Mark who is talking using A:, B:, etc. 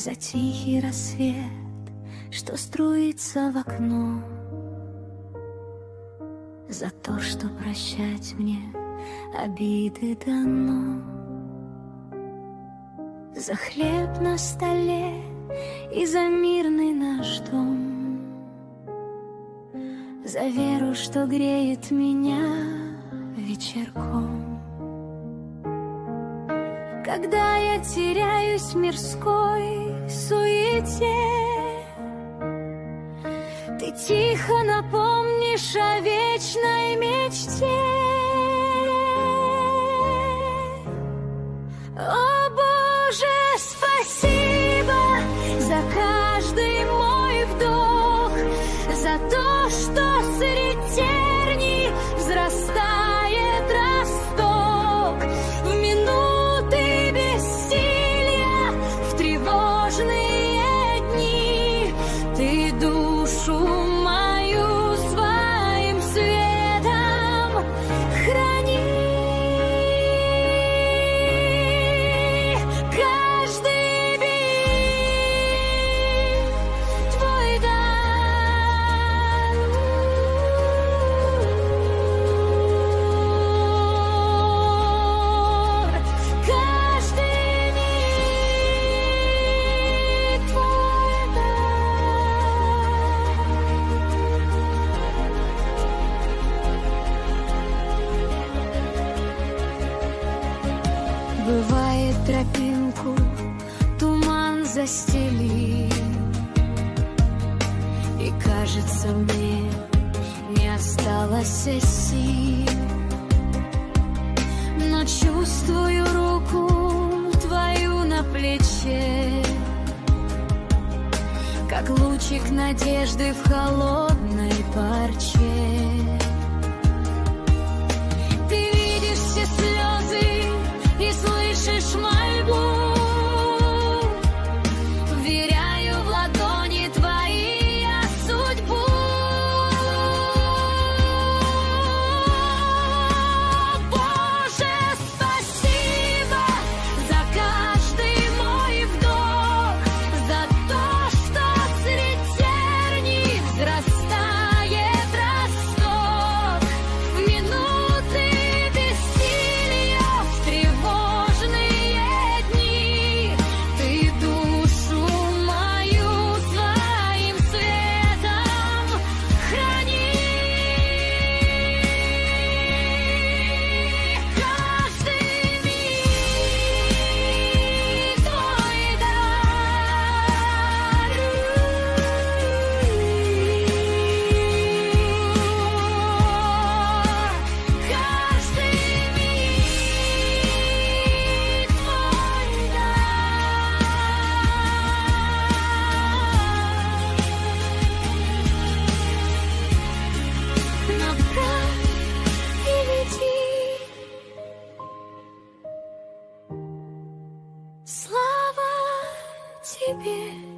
A: за тихий рассвет, что струится в окно, за то, что прощать мне обиды дано, за хлеб на столе и за мирный наш дом, за веру, что греет меня вечерком. Когда я теряюсь в мирской суете, ты тихо напомнишь о вечной мечте. О, Боже, спасибо за каждый мой вдох, за то, что средь терний взрастает росток. В минуты бессилия, в тревожные дни ты душу мою своим светом храни. Каждый миг твой дар, каждый миг твой дар. Бывает, тропинку туман застелит, и кажется мне, не осталось сил, но чувствую руку твою на плече, как лучик надежды в холодной парче. Ты видишь все слезы и слышишь мольбу. Вверяю в ладони твои я судьбу. Боже, спасибо за каждый мой вдох, за то, что средь терний взрастает росток. В минуты бессилия, в тревожные дни ты душу мою своим светом храни. Каждый миг твой дар, каждый миг твой дар. Направь и веди. Слава тебе.